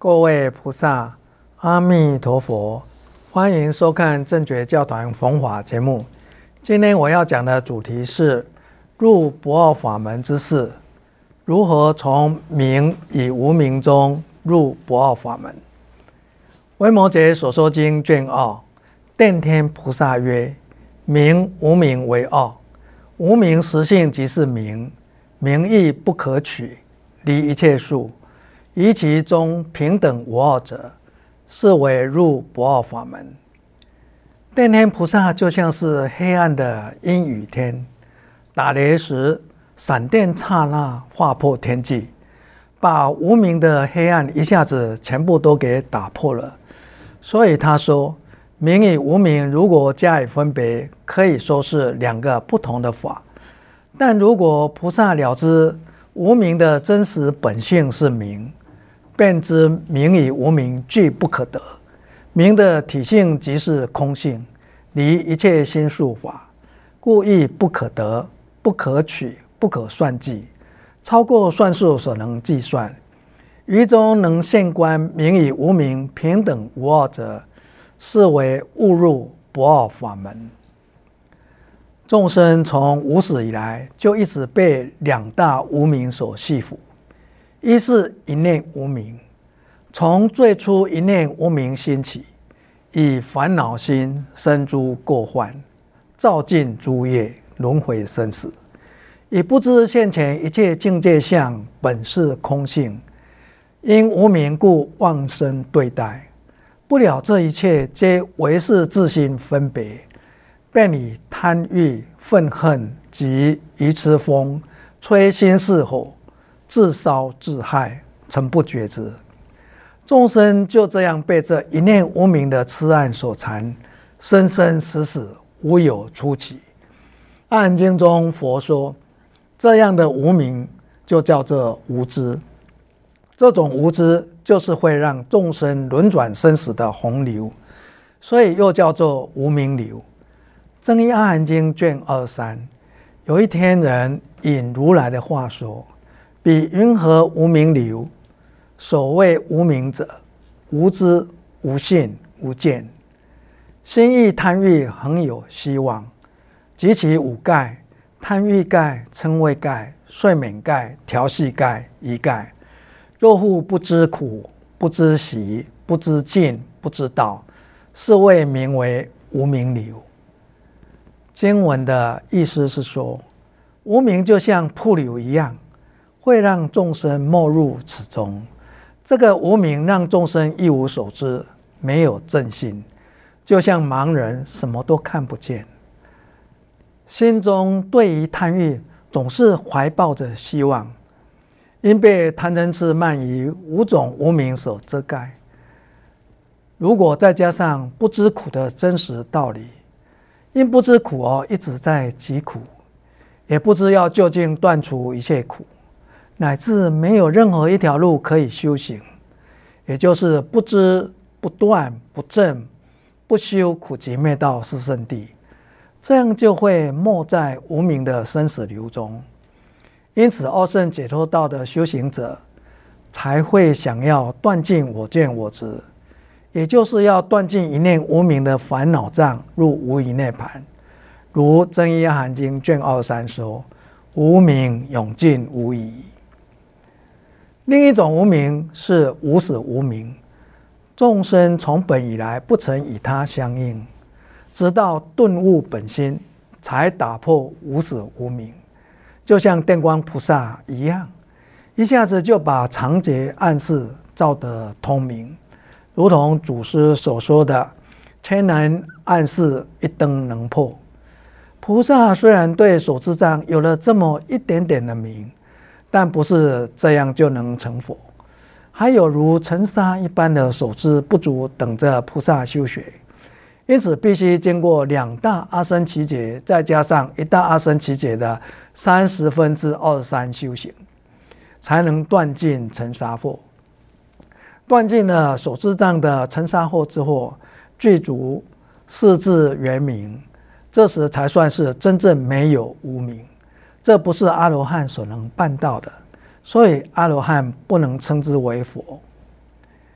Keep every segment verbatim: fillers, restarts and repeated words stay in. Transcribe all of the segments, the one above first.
各位菩萨，阿弥陀佛，欢迎收看正觉教团弘法节目。今天我要讲的主题是入不二法门之事，如何从明与无明中入不二法门。维摩诘所说经卷二，电天菩萨曰：明无明为二，无明实性即是明，明亦不可取，离一切数，于其中平等无二者，是为入不二法门。电天菩萨就像是黑暗的阴雨天，打雷时闪电刹那划破天际，把无明的黑暗一下子全部都给打破了。所以他说，明与无明如果加以分别，可以说是两个不同的法。但如果菩萨了知无明的真实本性是明，便知明与无明俱不可得，明的体性即是空性，离一切心术法，故亦不可得，不可取，不可算计，超过算术所能计算。于中能现观明与无明平等无二者，是为误入不二法门。众生从无始以来，就一直被两大无明所系缚。一是一念无明，从最初一念无明兴起，以烦恼心生诸过患，造尽诸业，轮回生死，已不知现前一切境界相本是空性，因无明故妄生对待，不了这一切皆唯是自心分别，便以贪欲、愤恨及愚痴风吹心似火，自烧自害，诚不觉知。众生就这样被这一念无明的痴暗所缠，生生死死无有出期。阿含经中佛说，这样的无明就叫做无知。这种无知就是会让众生轮转生死的洪流，所以又叫做无明流。正一阿含经卷二三，有一天人引如来的话说，彼云何无明流？所谓无明者，无知、无信、无见，心意贪欲恒有希望，及其五盖：贪欲盖、嗔恚盖、睡眠盖、调戏盖、疑盖。若复不知苦，不知喜，不知尽，不知道，是谓名为无明流。经文的意思是说，无明就像瀑流一样，会让众生没入此中。这个无明让众生一无所知，没有正信，就像盲人什么都看不见。心中对于贪欲总是怀抱着希望，因被贪嗔痴慢疑五种无明所遮盖。如果再加上不知苦的真实道理，因不知苦而一直在疾苦，也不知要究竟断除一切苦，乃至没有任何一条路可以修行，也就是不知、不断、不正、不修苦集灭道四圣谛，这样就会没在无明的生死流中。因此二圣解脱道的修行者才会想要断尽我见我执，也就是要断尽一念无明的烦恼障，入无余涅槃。如真一阿含经卷二三说，无明永尽无疑。另一种无明是无始无明，众生从本以来不曾与它相应，直到顿悟本心，才打破无始无明。就像电光菩萨一样，一下子就把长劫暗室照得通明，如同祖师所说的千难暗室一灯能破。菩萨虽然对所知障有了这么一点点的明，但不是这样就能成佛，还有如尘沙一般的所知不足等着菩萨修学。因此必须经过两大阿僧祇劫，再加上一大阿僧祇劫的三十分之二十三修行，才能断尽尘沙惑。断尽了所知障的尘沙惑之后，具足四智圆明，这时才算是真正没有无明。这不是阿罗汉所能办到的，所以阿罗汉不能称之为佛。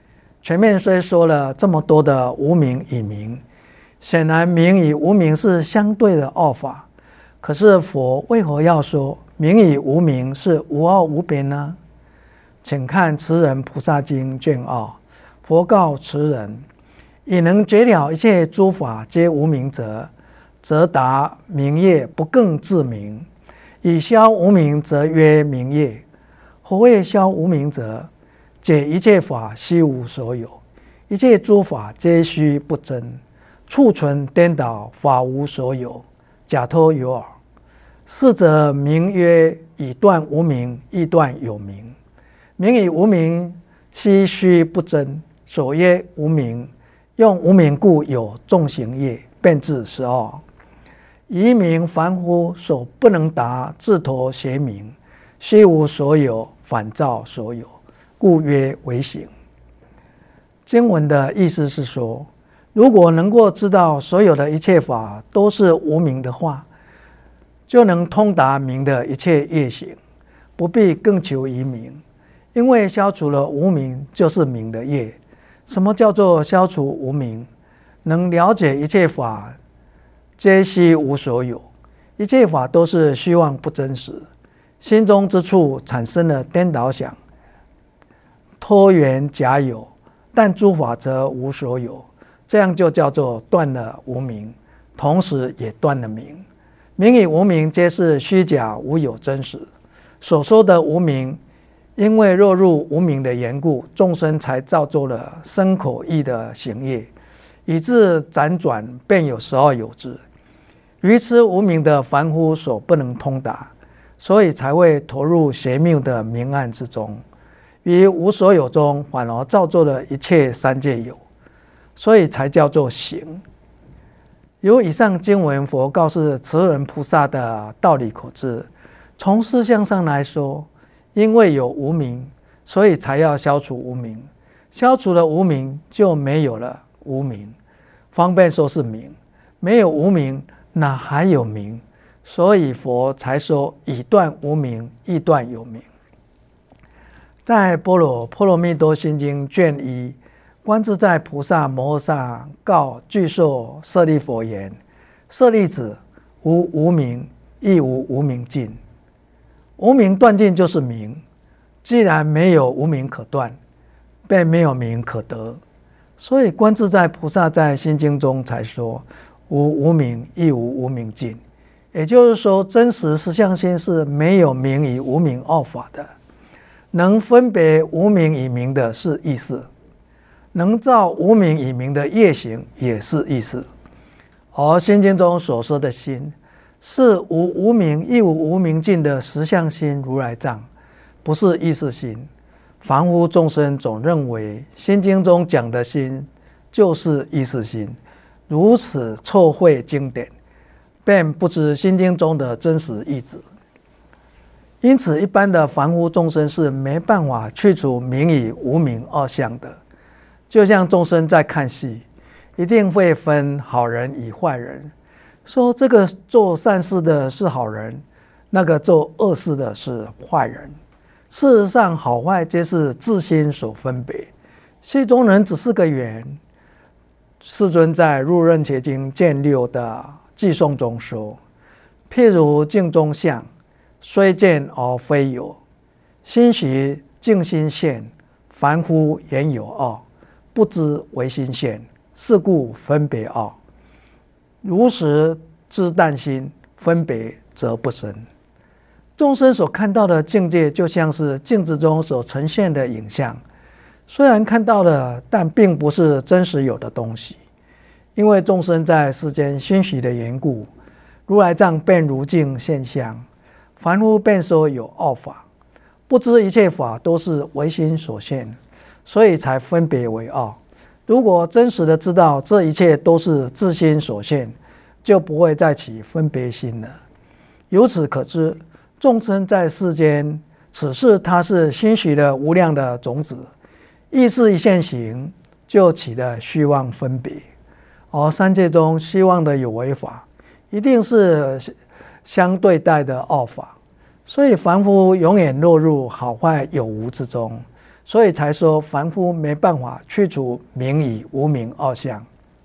前面虽说了这么多的无明与明，显然明与无明是相对的奥法，可是佛为何要说明与无明是无奥无别呢？请看《持人菩萨经》卷二，佛告持人：已能觉了一切诸法皆无明者，则达明业不更自明；以消无明则曰明业。何谓消无明者？解一切法悉无所有，一切诸法皆虚不真，处存颠倒，法无所有，假托有耳。是则名曰以断无明，亦断有明。明以无明悉虚不真，所曰无明，用无明故有众行业，变至十二。以明凡夫所不能达，自陀邪明，虚无所有，反造所有，故曰为行。经文的意思是说，如果能够知道所有的一切法都是无明的话，就能通达明的一切业行，不必更求于明，因为消除了无明就是明的业。什么叫做消除无明？能了解一切法皆悉无所有，一切法都是虚妄不真实，心中之处产生了颠倒想，托缘假有，但诸法则无所有，这样就叫做断了无明，同时也断了明。明与无明皆是虚假无有真实。所说的无明，因为落入无明的缘故，众生才造作了身口意的行业，以致辗转便有十二有之。愚痴无明的凡夫所不能通达，所以才会投入邪谬的明暗之中，于无所有中反而造作了一切三界有，所以才叫做行。由以上经文，佛告诉持人菩萨的道理可知，从事相上来说，因为有无明，所以才要消除无明。消除了无明，就没有了无明，方便说是明。没有无明，哪还有明？所以佛才说以断无明，亦断有明。在《般若波罗蜜多心经》卷一，观自在菩萨摩诃萨告具受舍利弗言：舍利子，无无明，亦无无明尽。无明断尽就是明，既然没有无明可断，便没有明可得。所以观自在菩萨在心经中才说：无无明，亦无无明尽。也就是说，真实实相心是没有明与无明二法的，能分别无明与明的是意识，能造无明与明的业行也是意识。而心经中所说的心，是无无明亦无无明尽的实相心如来藏，不是意识心。凡夫众生总认为心经中讲的心就是意识心，如此错会经典，便不知心经中的真实意旨。因此一般的凡夫众生是没办法去除明与无明二相的。就像众生在看戏，一定会分好人与坏人，说这个做善事的是好人，那个做恶事的是坏人。事实上好坏皆是自心所分别，戏中人只是个缘。世尊在《入楞伽经》卷六的偈颂中说：譬如镜中像，虽见而非有，心许镜心现，凡夫言有二，不知为心现，是故分别二。如实知但心，分别则不生。众生所看到的境界，就像是镜子中所呈现的影像，虽然看到了，但并不是真实有的东西。因为众生在世间欣喜的缘故，如来藏便如镜现象，凡夫便说有二法，不知一切法都是唯心所现，所以才分别为二。如果真实的知道这一切都是自心所现，就不会再起分别心了。由此可知，众生在世间，此事他是欣许了无量的种子，意识一现行，就起了虚妄分别。而三界中虚妄的有为法，一定是相对待的二法，所以凡夫永远落入好坏有无之中。 所以才说凡夫没办法去除名以无名二相。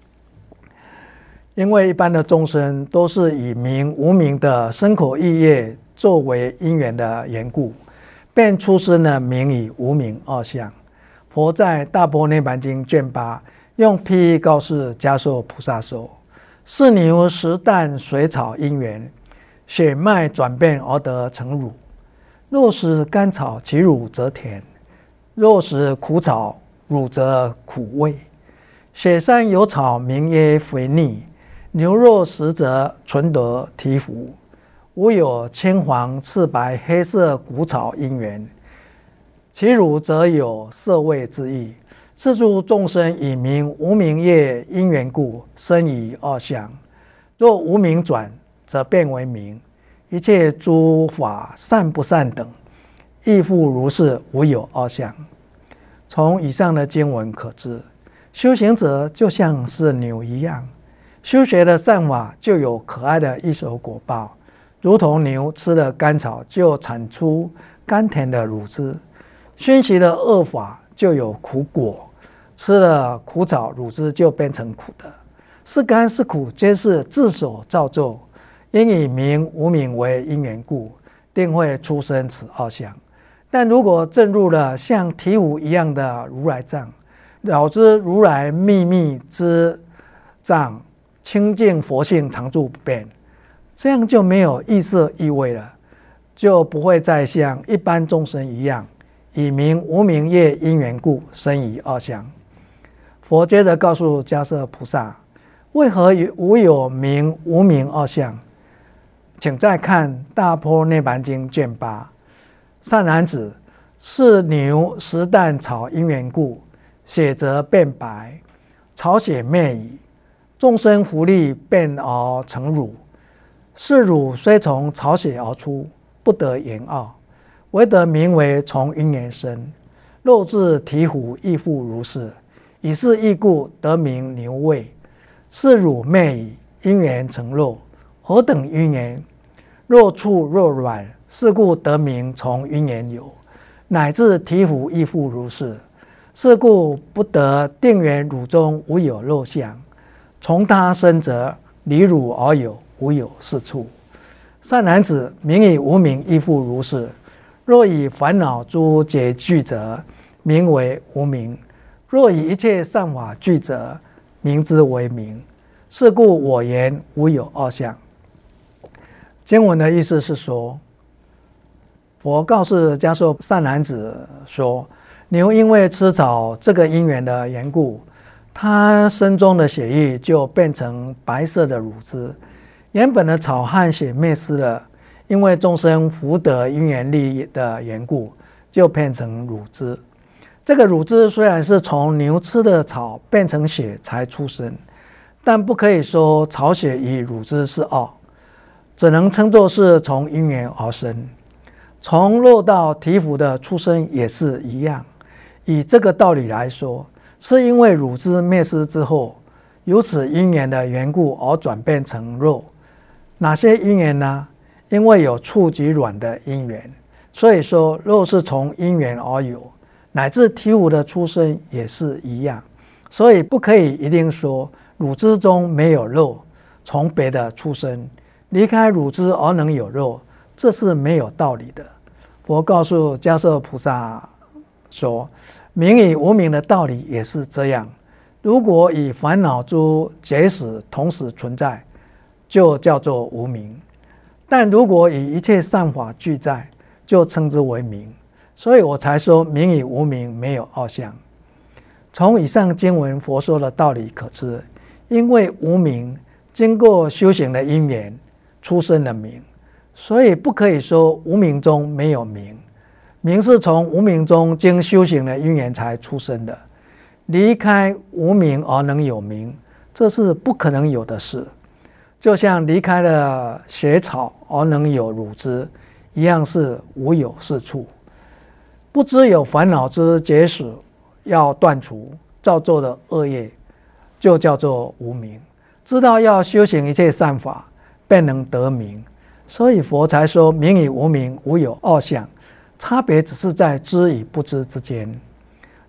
因为一般的众生都是以名无名的身口意业作为因缘的缘故，便出生了名以无名二相。佛在《大般涅盘经》卷八用譬喻告诉迦叶菩萨说：是牛食啖水草因缘，血脉转变而得成乳。若食甘草，其乳则甜；若食苦草，乳则苦味。雪山有草，名曰肥腻。牛肉食则纯得醍醐。无有青黄赤白黑色谷草因缘，其乳则有色味之意。是诸众生以名无名业因缘故，生于二相。若无名转，则变为名。一切诸法善不善等，亦复如是，无有二相。从以上的经文可知，修行者就像是牛一样，修学的善法就有可爱的一手果报，如同牛吃了甘草就产出甘甜的乳汁，熏习的恶法就有苦果，吃了苦草乳汁就变成苦的。是甘是苦，皆是自所造作，因以名无名为因缘故，定会出生此二相。但如果证入了像醍醐一样的如来藏，了知如来秘密之藏，清净佛性常住不变，这样就没有异色异味了，就不会再像一般众生一样，以名无名业因缘故生于二相。佛接着告诉迦叶菩萨，为何无有名无名二相？请再看《大般涅盘经》卷八。善男子，是牛食啖草因缘故，血则变白，草血灭矣。众生福利变而成乳，是乳虽从草血而出，不得言奥，唯得名为从因缘生。肉质醍醐亦复如是，以是义故得名牛味。是乳灭矣，因缘成肉，何等因缘？若触若软，是故得名从因缘有。乃至醍醐亦复如是，是故不得定缘乳中无有肉相。从他生则离乳而有，无有是处。善男子，名以无名亦复如是。若以烦恼诸结聚则，名为无名；若以一切善法聚则，名之为名。是故我言无有二相。经文的意思是说，佛告诉迦叶善男子说，牛因为吃草这个因缘的缘故，它身中的血液就变成白色的乳汁。原本的草和血灭失了，因为众生福德因缘力的缘故，就变成乳汁。这个乳汁虽然是从牛吃的草变成血才出生，但不可以说草血与乳汁是二，只能称作是从因缘而生。从肉到醍醐的出生也是一样。以这个道理来说，是因为乳汁灭失之后，由此因缘的缘故而转变成肉。哪些因缘呢？因为有触及软的因缘，所以说肉是从因缘而有，乃至醍醐的出生也是一样。所以不可以一定说乳汁中没有肉，从别的出生，离开乳汁而能有肉，这是没有道理的。佛告诉迦叶菩萨说，名与无名的道理也是这样。如果以烦恼诸结使同时存在，就叫做无名；但如果以一切善法俱在，就称之为名。所以我才说名与无名没有二相。从以上经文佛说的道理可知，因为无名经过修行的因缘出生了名，所以不可以说无名中没有名。名是从无名中经修行的因缘才出生的，离开无名而能有名，这是不可能有的事。就像离开了血草而能有乳汁一样，是无有是处。不知有烦恼之结使要断除造作的恶业，就叫做无名。知道要修行一切善法，便能得名。所以佛才说名与无名无有二相，差别只是在知与不知之间。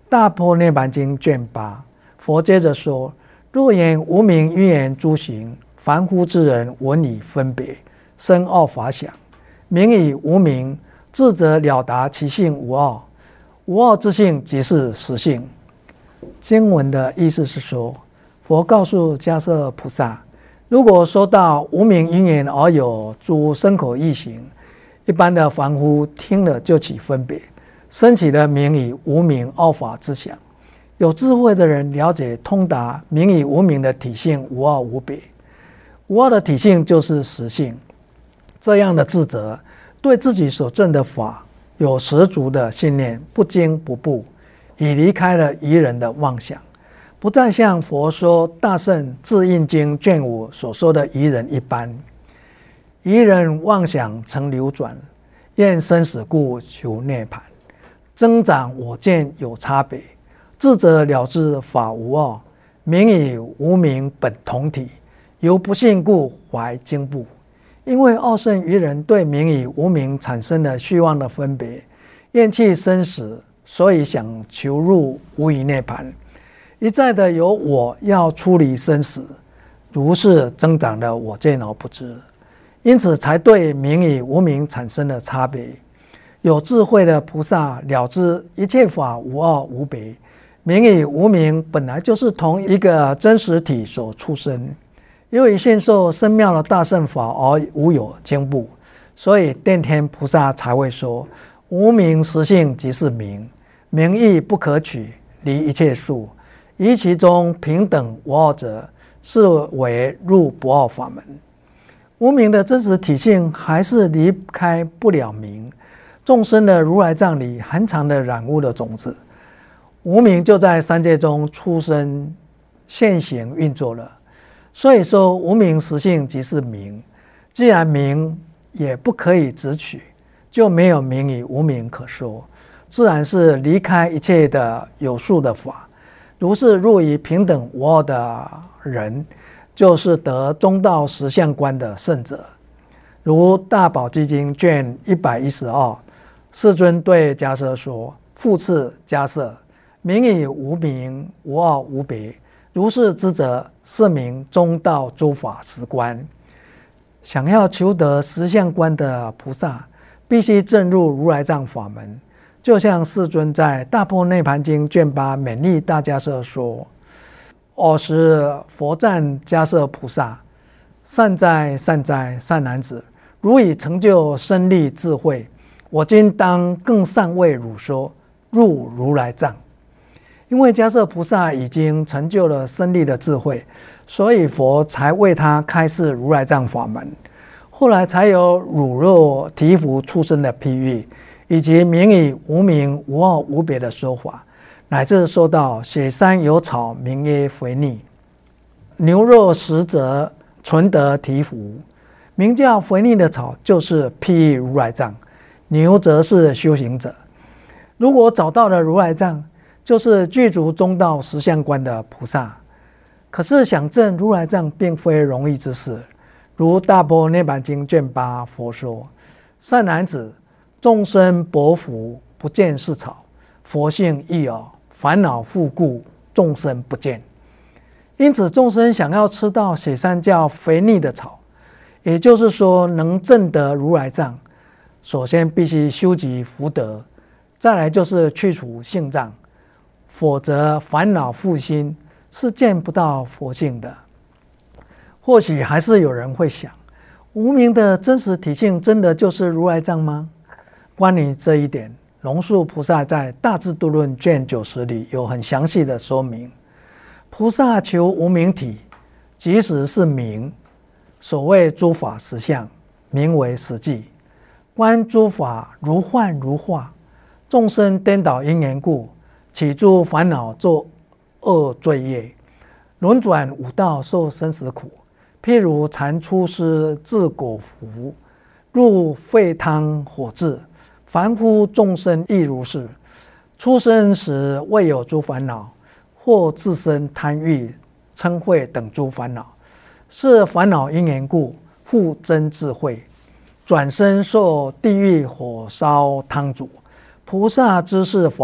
大般涅槃经卷八，佛接着说：若言无明因缘诸行，凡夫之人闻以分别，生奥法想，名以无明，智者了达其性无傲，无傲之性即是实性。经文的意思是说，佛告诉迦叶菩萨，如果说到无明因缘而有诸身口意行，一般的凡夫听了就起分别，生起了名以无明傲法之想。有智慧的人了解通达名以无明的体性无傲无别，无傲的体性就是实性。这样的智者对自己所证的法有十足的信念，不惊不怖，已离开了愚人的妄想，不再像佛说《大圣智印经》卷五所说的愚人一般。愚人妄想曾流转，厌生死故求涅槃，增长我见有差别。智者了知法无傲，名以无明本同体，由不信故怀惊怖。因为傲甚愚人对名以无明产生了虚妄的分别，厌弃生死，所以想求入无余涅槃，一再的有我要出离生死，如是增长了我见而不知，因此才对名以无明产生了差别。有智慧的菩萨了知一切法无傲无别，名以无明本来就是同一个真实体所出生，由于信受深妙的大乘法而无有惊怖，所以电天菩萨才会说：无明实性即是明，明义不可取，离一切数，于其中平等无傲者，是为入不傲法门。无明的真实体性还是离开不了明，众生的如来藏里含藏的染污的种子，无明就在三界中出生现行运作了。所以说无明实性即是明，既然明也不可以直取，就没有名以无明可说，自然是离开一切的有数的法。如是入于平等无傲的人，就是得中道实相观的圣者。如大宝积经卷一百一十二，世尊对迦叶说：复次迦叶，名以无明无傲无别，如是之者，是名中道诸法实观。想要求得实相观的菩萨，必须证入如来藏法门。就像世尊在《大般涅槃经》卷八勉励大迦叶说：尔时佛赞迦叶菩萨：善哉善哉善男子，如已成就深利智慧，我今当更善为汝说，入如来藏。因为迦叶菩萨已经成就了深利的智慧，所以佛才为他开示如来藏法门。后来才有汝若提夫出生的譬喻，以及名以无明无傲无别的说法，乃至说到雪山有草名曰肥腻，牛若食则纯得提夫。名叫肥腻的草就是譬喻如来藏，牛则是修行者。如果找到了如来藏，就是具足中道实相观的菩萨。可是想证如来藏并非容易之事。如大般涅槃经卷八佛说：善男子，众生薄福，不见是草，佛性异耳，烦恼复故，众生不见。因此众生想要吃到雪山叫肥腻的草，也就是说能证得如来藏，首先必须修集福德，再来就是去除性障，否则烦恼复心，是见不到佛性的。或许还是有人会想，无明的真实体性真的就是如来藏吗？关于这一点，龙树菩萨在《大智度论》卷九十里有很详细的说明。菩萨求无明体，即使是明，所谓诸法实相，名为实际。观诸法如幻如化，众生颠倒因缘故，起诸烦恼作恶罪业，轮转五道受生死苦。譬如蚕出丝自果服，入沸汤火炙，凡夫众生亦如是。出生时未有诸烦恼，或自身贪欲、嗔恚等诸烦恼，是烦恼因缘故，复增智慧。转身受地狱火烧汤煮，菩萨知是法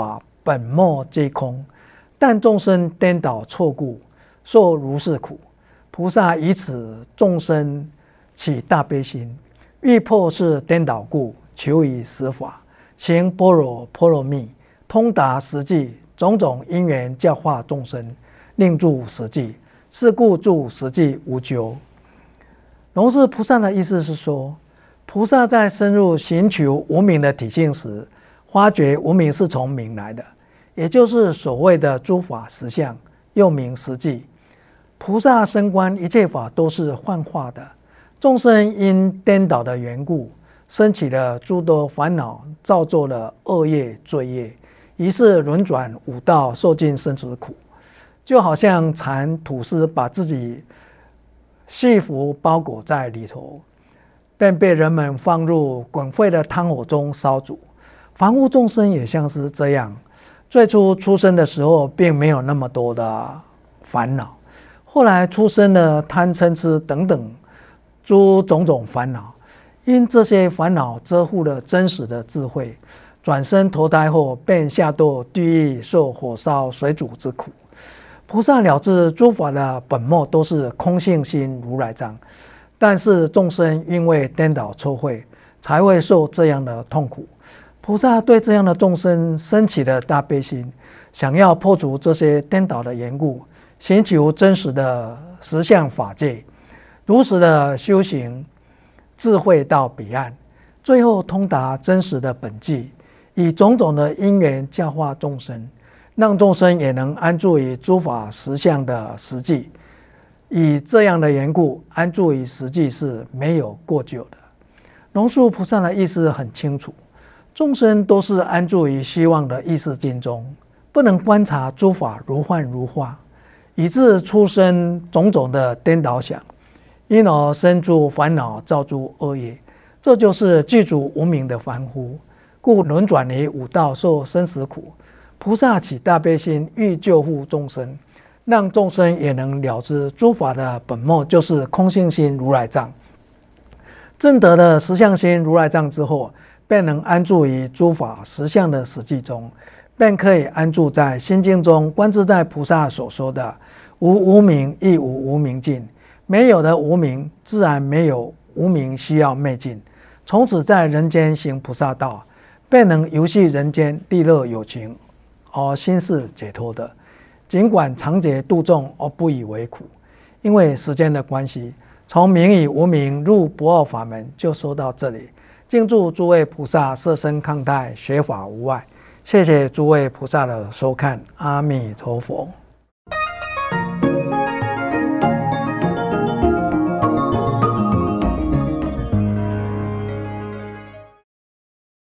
本末皆空，但众生颠倒错故，受如是苦。菩萨以此众生起大悲心，欲破是颠倒故，求以实法，行般若波罗蜜，通达实际，种种因缘教化众生，令住实际。是故住实际无究。龙树菩萨的意思是说，菩萨在深入寻求无明的体性时，发觉无明是从明来的，也就是所谓的诸法实相，又名实际。菩萨深观一切法都是幻化的，众生因颠倒的缘故，生起了诸多烦恼，造作了恶业罪业，于是轮转五道，受尽生死苦。就好像蚕吐丝把自己戏服包裹在里头，便被人们放入滚沸的汤火中烧煮。凡夫众生也像是这样，最初出生的时候并没有那么多的烦恼，后来出生了贪嗔痴等等诸种种烦恼，因这些烦恼遮护了真实的智慧，转生投胎后便下堕地狱，受火烧水煮之苦。菩萨了知诸法的本末都是空性心如来藏，但是众生因为颠倒错会，才会受这样的痛苦。菩萨对这样的众生生起了大悲心，想要破除这些颠倒的缘故，寻求真实的实相法界，如实的修行智慧到彼岸，最后通达真实的本际，以种种的因缘教化众生，让众生也能安住于诸法实相的实际。以这样的缘故，安住于实际是没有过久的。龙树菩萨的意思很清楚，众生都是安住于虚妄的意识境中，不能观察诸法如幻如化，以致出生种种的颠倒想，因而生诸烦恼，造诸恶业。这就是具足无明的凡夫，故轮转于五道，受生死苦。菩萨起大悲心，欲救护众生，让众生也能了知诸法的本末就是空性心如来藏。证得了实相心如来藏之后，便能安住于诸法实相的实际中，便可以安住在心经中观自在菩萨所说的无无明亦无无明尽，没有的无明，自然没有无明需要灭尽。从此在人间行菩萨道，便能游戏人间，利乐有情，而心是解脱的。尽管常劫度众而不以为苦。因为时间的关系，从明与无明入不二法门就说到这里。敬祝诸位菩萨摄身康泰，学法无碍。谢谢诸位菩萨的收看，阿弥陀佛。